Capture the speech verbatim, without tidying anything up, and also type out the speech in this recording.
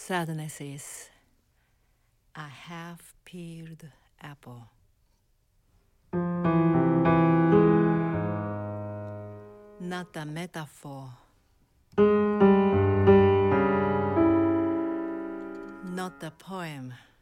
Sadness is a half-peeled apple. Not a metaphor, not a poem.